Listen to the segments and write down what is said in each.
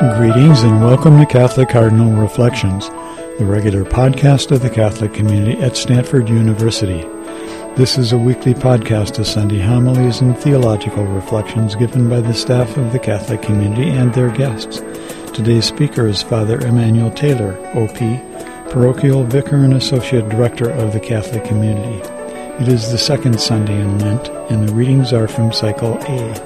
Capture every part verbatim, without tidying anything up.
Greetings and welcome to Catholic Cardinal Reflections, the regular podcast of the Catholic community at Stanford University. This is a weekly podcast of Sunday homilies and theological reflections given by the staff of the Catholic community and their guests. Today's speaker is Father Emmanuel Taylor, O P, Parochial Vicar and Associate Director of the Catholic Community. It is the second Sunday in Lent, and the readings are from Cycle A.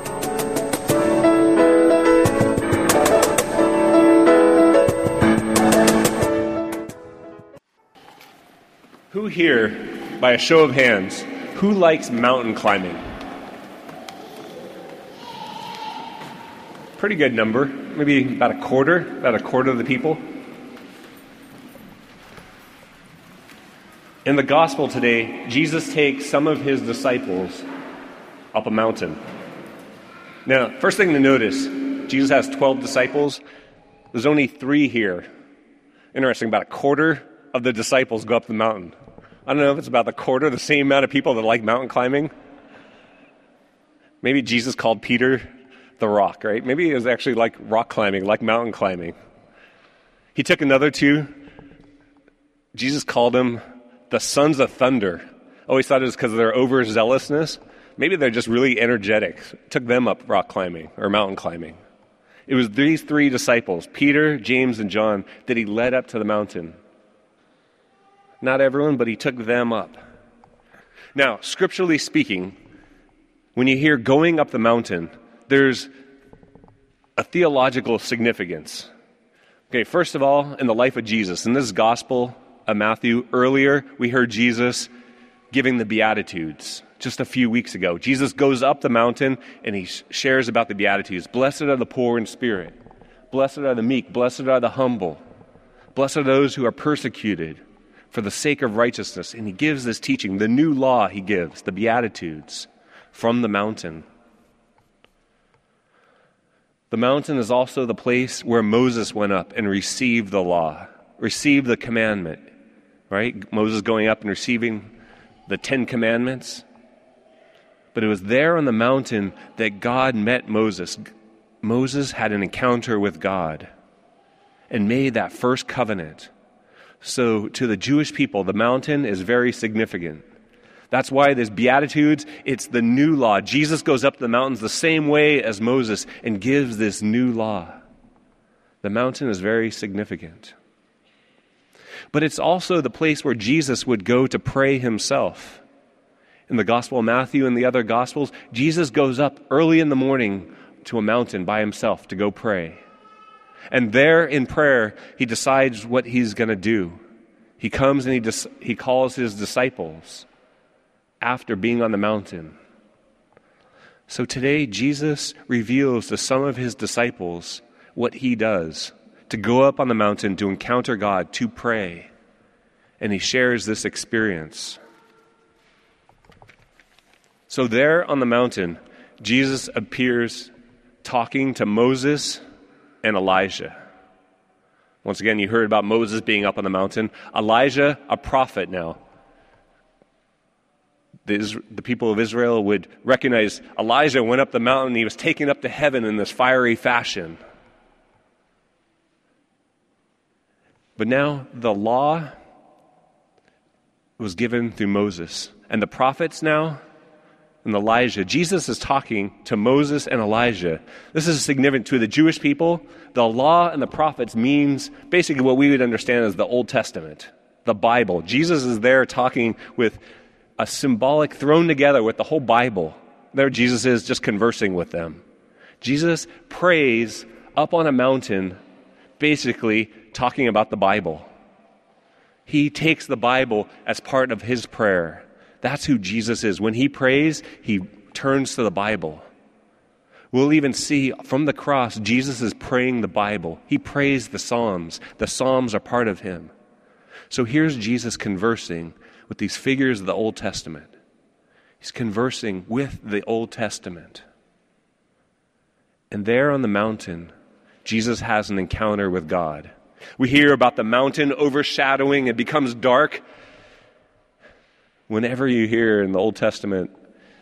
Who here, by a show of hands, who likes mountain climbing? Pretty good number, maybe about a quarter, about a quarter of the people. In the gospel today, Jesus takes some of his disciples up a mountain. Now, first thing to notice, Jesus has twelve disciples. There's only three here. Interesting, about a quarter of the disciples go up the mountain. I don't know if it's about the quarter, the same amount of people that like mountain climbing. Maybe Jesus called Peter the rock, right? Maybe it was actually like rock climbing, like mountain climbing. He took another two. Jesus called them the sons of thunder. Always thought it was because of their overzealousness. Maybe they're just really energetic. Took them up rock climbing or mountain climbing. It was these three disciples, Peter, James, and John, that he led up to the mountain. Not everyone, but he took them up. Now, scripturally speaking, when you hear going up the mountain, there's a theological significance. Okay, first of all, in the life of Jesus, in this Gospel of Matthew, earlier we heard Jesus giving the Beatitudes just a few weeks ago. Jesus goes up the mountain and he shares about the Beatitudes. Blessed are the poor in spirit. Blessed are the meek. Blessed are the humble. Blessed are those who are persecuted for the sake of righteousness. And he gives this teaching, the new law he gives, the Beatitudes, from the mountain. The mountain is also the place where Moses went up and received the law, received the commandment, right? Moses going up and receiving the Ten Commandments. But it was there on the mountain that God met Moses. Moses had an encounter with God and made that first covenant. So to the Jewish people, the mountain is very significant. That's why this Beatitudes, it's the new law. Jesus goes up the mountains the same way as Moses and gives this new law. The mountain is very significant. But it's also the place where Jesus would go to pray himself. In the Gospel of Matthew and the other Gospels, Jesus goes up early in the morning to a mountain by himself to go pray. And there in prayer, he decides what he's going to do. He comes and he dis- he calls his disciples after being on the mountain. So today, Jesus reveals to some of his disciples what he does, to go up on the mountain to encounter God, to pray. And he shares this experience. So there on the mountain, Jesus appears talking to Moses and Elijah. Once again, you heard about Moses being up on the mountain. Elijah, a prophet now. The, the people of Israel would recognize Elijah went up the mountain. He was taken up to heaven in this fiery fashion. But now the law was given through Moses. And the prophets now, and Elijah. Jesus is talking to Moses and Elijah. This is significant to the Jewish people. The law and the prophets means basically what we would understand as the Old Testament, the Bible. Jesus is there talking with a symbolic thrown together with the whole Bible. There Jesus is just conversing with them. Jesus prays up on a mountain, basically talking about the Bible. He takes the Bible as part of his prayer. That's who Jesus is. When he prays, he turns to the Bible. We'll even see from the cross, Jesus is praying the Bible. He prays the Psalms. The Psalms are part of him. So here's Jesus conversing with these figures of the Old Testament. He's conversing with the Old Testament. And there on the mountain, Jesus has an encounter with God. We hear about the mountain overshadowing. It becomes dark. Whenever you hear in the Old Testament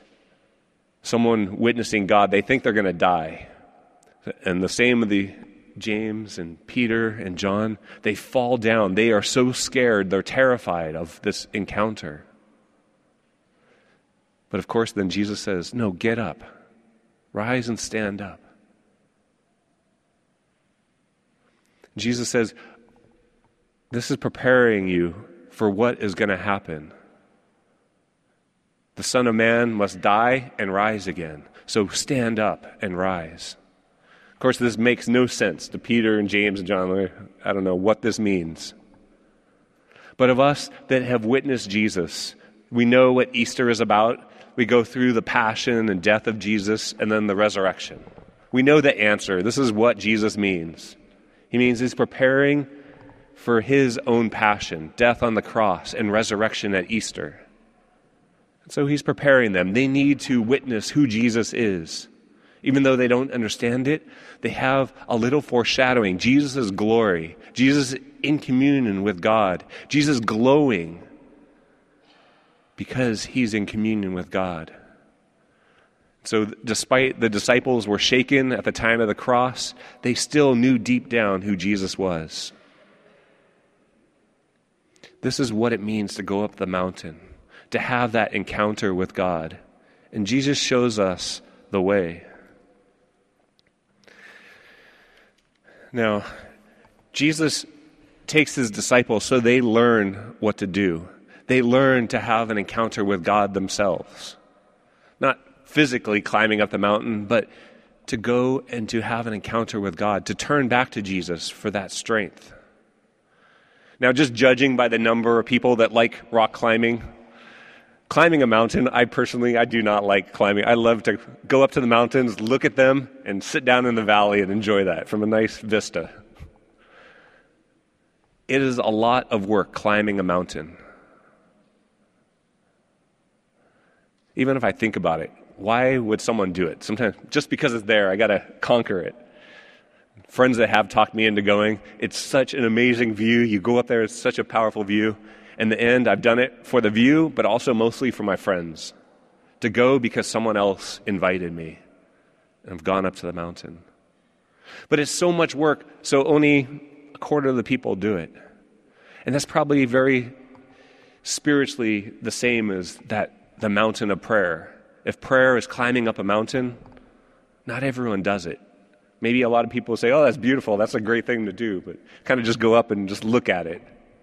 someone witnessing God, they think they're going to die. And the same of the James and Peter and John, they fall down. They are so scared. They're terrified of this encounter. But of course, then Jesus says, no, get up. Rise and stand up. Jesus says, this is preparing you for what is going to happen. The Son of Man must die and rise again. So stand up and rise. Of course, this makes no sense to Peter and James and John. I don't know what this means. But of us that have witnessed Jesus, we know what Easter is about. We go through the passion and death of Jesus and then the resurrection. We know the answer. This is what Jesus means. He means he's preparing for his own passion, death on the cross and resurrection at Easter. So he's preparing them. They need to witness who Jesus is. Even though they don't understand it, they have a little foreshadowing. Jesus' glory, Jesus in communion with God, Jesus glowing because he's in communion with God. So despite the disciples were shaken at the time of the cross, they still knew deep down who Jesus was. This is what it means to go up the mountain, to have that encounter with God. And Jesus shows us the way. Now, Jesus takes his disciples so they learn what to do. They learn to have an encounter with God themselves. Not physically climbing up the mountain, but to go and to have an encounter with God, to turn back to Jesus for that strength. Now, just judging by the number of people that like rock climbing, climbing a mountain, I personally, I do not like climbing. I love to go up to the mountains, look at them, and sit down in the valley and enjoy that from a nice vista. It is a lot of work climbing a mountain. Even if I think about it, why would someone do it? Sometimes, just because it's there, I got to conquer it. Friends that have talked me into going, it's such an amazing view. You go up there, it's such a powerful view. In the end, I've done it for the view, but also mostly for my friends. To go because someone else invited me. And I've gone up to the mountain. But it's so much work, so only a quarter of the people do it. And that's probably very spiritually the same as that the mountain of prayer. If prayer is climbing up a mountain, not everyone does it. Maybe a lot of people say, oh, that's beautiful, that's a great thing to do, but kind of just go up and just look at it.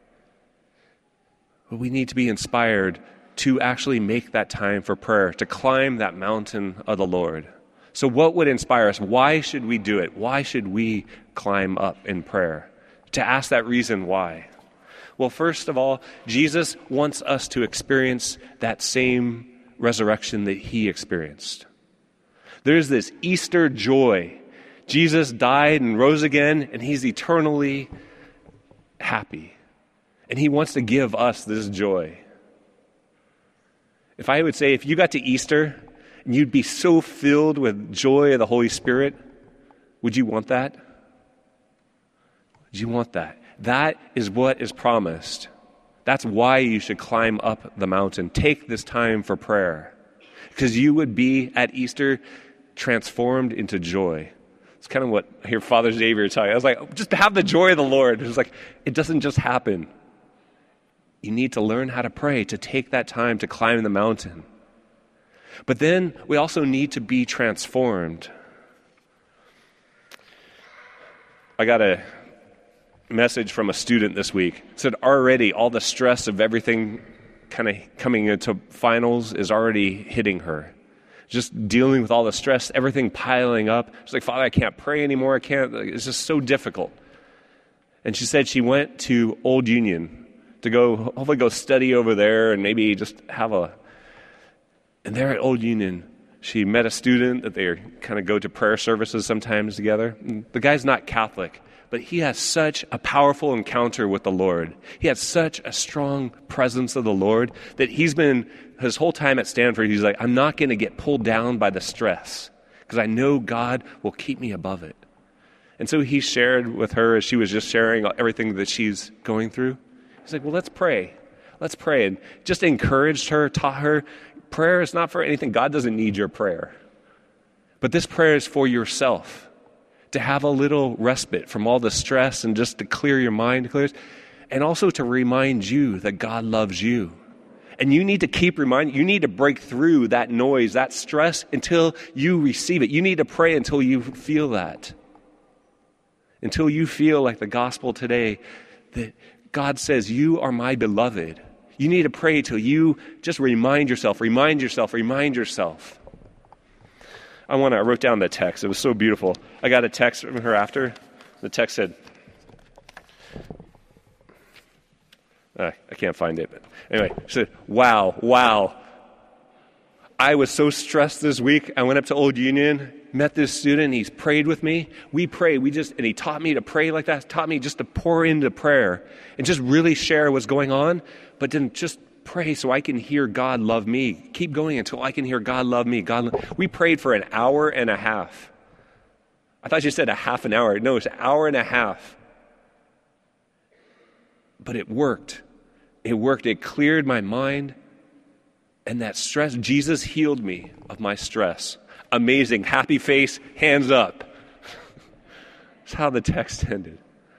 But we need to be inspired to actually make that time for prayer, to climb that mountain of the Lord. So what would inspire us? Why should we do it? Why should we climb up in prayer? To ask that reason why. Well, first of all, Jesus wants us to experience that same resurrection that he experienced. There's this Easter joy. Jesus died and rose again, and he's eternally happy. And he wants to give us this joy. If I would say, if you got to Easter and you'd be so filled with joy of the Holy Spirit, would you want that? Would you want that? That is what is promised. That's why you should climb up the mountain. Take this time for prayer. Because you would be at Easter transformed into joy. It's kind of what I hear Father Xavier telling. I was like, just have the joy of the Lord. It's like, it doesn't just happen. You need to learn how to pray, to take that time to climb the mountain. But then we also need to be transformed. I got a message from a student this week. It said already all the stress of everything kind of coming into finals is already hitting her. Just dealing with all the stress, everything piling up. She's like, Father, I can't pray anymore. I can't. It's just so difficult. And she said she went to Old Union to go, hopefully go study over there and maybe just have a... And there at Old Union, she met a student that they kind of go to prayer services sometimes together. And the guy's not Catholic, but he has such a powerful encounter with the Lord. He has such a strong presence of the Lord that he's been, his whole time at Stanford, he's like, I'm not going to get pulled down by the stress because I know God will keep me above it. And so he shared with her as she was just sharing everything that she's going through. He's like, well, let's pray. Let's pray. And just encouraged her, taught her, prayer is not for anything. God doesn't need your prayer. But this prayer is for yourself. to have a little respite from all the stress and just to clear your mind, clears, and also to remind you that God loves you. And you need to keep reminding, you need to break through that noise, that stress, until you receive it. You need to pray until you feel that. Until you feel like the gospel today, that God says, you are my beloved. You need to pray till you just remind yourself, remind yourself, remind yourself. I want to, I wrote down the text. It was so beautiful. I got a text from her after. The text said, uh, I can't find it. But anyway, she said, wow, wow. I was so stressed this week. I went up to Old Union, met this student. He's prayed with me. We prayed. We just, and he taught me to pray like that. Taught me just to pour into prayer and just really share what's going on, but then just pray so I can hear God love me. Keep going until I can hear God love me. God, lo-. We prayed for an hour and a half. I thought you said a half an hour. No, it's an hour and a half. But it worked. It worked. It cleared my mind. And that stress, Jesus healed me of my stress. Amazing. Happy face, hands up. That's how the text ended.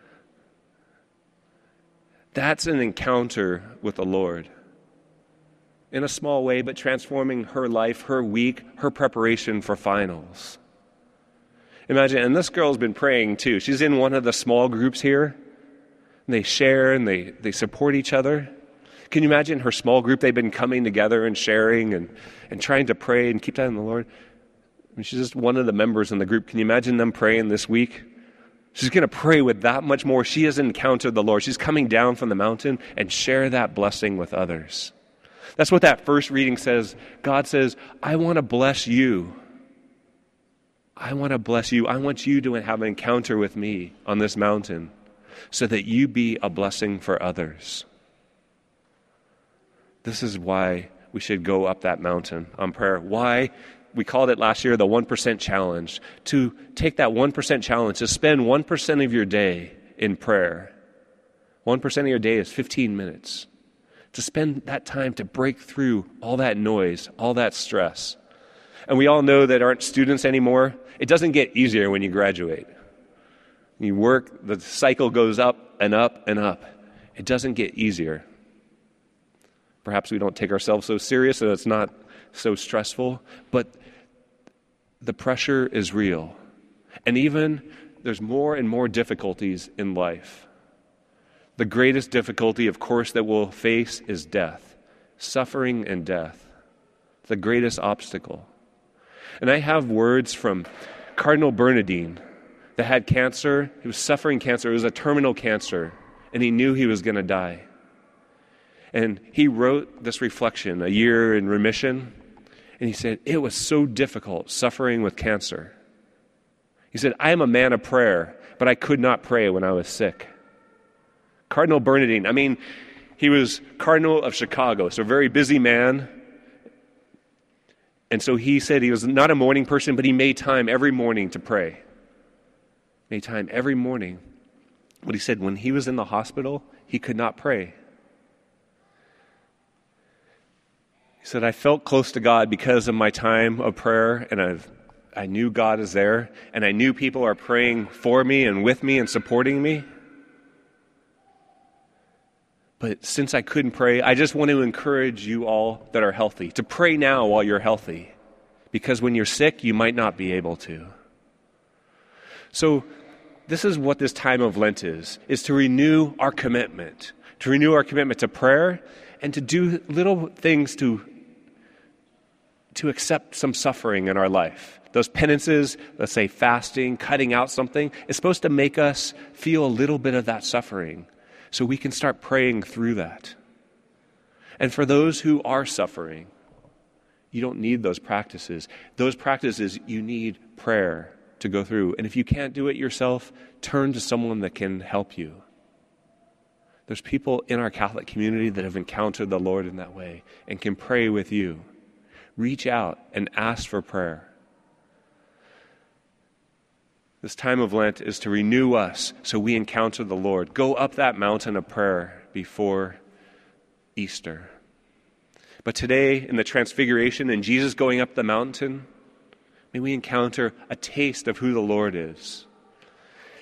That's an encounter with the Lord. In a small way, but transforming her life, her week, her preparation for finals. Imagine, and this girl's been praying too. She's in one of the small groups here. And they share and they, they support each other. Can you imagine her small group? They've been coming together and sharing and, and trying to pray and keep that in the Lord. I mean, she's just one of the members in the group. Can you imagine them praying this week? She's going to pray with that much more. She has encountered the Lord. She's coming down from the mountain and share that blessing with others. That's what that first reading says. God says, I want to bless you. I want to bless you. I want you to have an encounter with me on this mountain so that you be a blessing for others. This is why we should go up that mountain on prayer. Why? We called it last year the one percent challenge. To take that one percent challenge, to spend one percent of your day in prayer. one percent of your day is fifteen minutes. To spend that time to break through all that noise, all that stress. And we all know that aren't students anymore. It doesn't get easier when you graduate. You work, the cycle goes up and up and up. It doesn't get easier. Perhaps we don't take ourselves so serious and it's not so stressful, but the pressure is real. And even there's more and more difficulties in life. The greatest difficulty, of course, that we'll face is death, suffering and death, the greatest obstacle. And I have words from Cardinal Bernardin that had cancer. He was suffering cancer. It was a terminal cancer, and he knew he was going to die. And he wrote this reflection, A Year in Remission, and he said, it was so difficult suffering with cancer. He said, I am a man of prayer, but I could not pray when I was sick. Cardinal Bernardin, I mean, he was Cardinal of Chicago, so a very busy man. And so he said he was not a morning person, but he made time every morning to pray. Made time every morning. But he said when he was in the hospital, he could not pray. He said, I felt close to God because of my time of prayer, and I've, I knew God is there, and I knew people are praying for me and with me and supporting me. But since I couldn't pray, I just want to encourage you all that are healthy to pray now while you're healthy. Because when you're sick, you might not be able to. So this is what this time of Lent is, is to renew our commitment. To renew our commitment to prayer and to do little things to, to accept some suffering in our life. Those penances, let's say fasting, cutting out something, is supposed to make us feel a little bit of that suffering. So we can start praying through that. And for those who are suffering, you don't need those practices. Those practices, you need prayer to go through. And if you can't do it yourself, turn to someone that can help you. There's people in our Catholic community that have encountered the Lord in that way and can pray with you. Reach out and ask for prayer. This time of Lent is to renew us so we encounter the Lord. Go up that mountain of prayer before Easter. But today, in the Transfiguration and Jesus going up the mountain, may we encounter a taste of who the Lord is.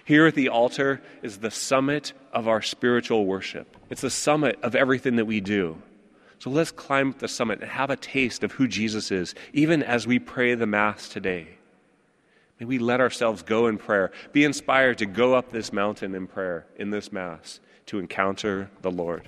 Here at the altar is the summit of our spiritual worship. It's the summit of everything that we do. So let's climb up the summit and have a taste of who Jesus is, even as we pray the Mass today. May we let ourselves go in prayer, be inspired to go up this mountain in prayer in this Mass to encounter the Lord.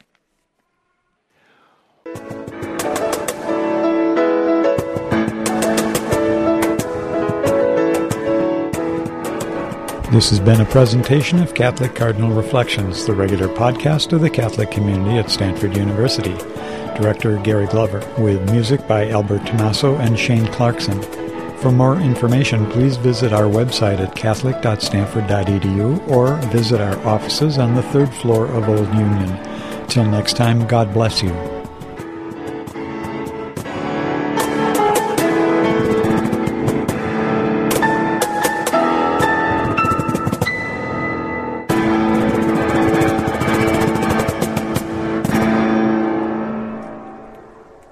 This has been a presentation of Catholic Cardinal Reflections, the regular podcast of the Catholic community at Stanford University. Director Gary Glover, with music by Albert Tommaso and Shane Clarkson. For more information, please visit our website at catholic dot stanford dot e d u or visit our offices on the third floor of Old Union. Till next time, God bless you.